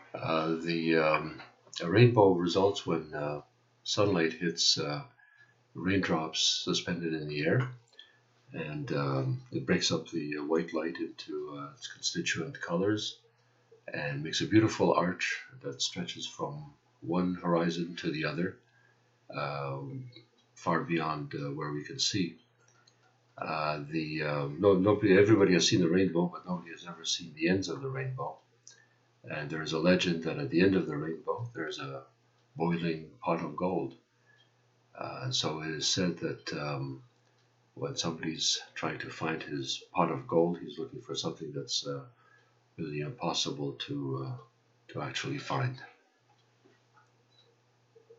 The a rainbow results when sunlight hits raindrops suspended in the air, and it breaks up the white light into its constituent colors and makes a beautiful arch that stretches from one horizon to the other, um, far beyond where we can see. The no, nobody, everybody has seen the rainbow, but nobody has ever seen the ends of the rainbow. And there is a legend that at the end of the rainbow, there's a boiling pot of gold. And so it is said that when somebody's trying to find his pot of gold, he's looking for something that's really impossible to actually find.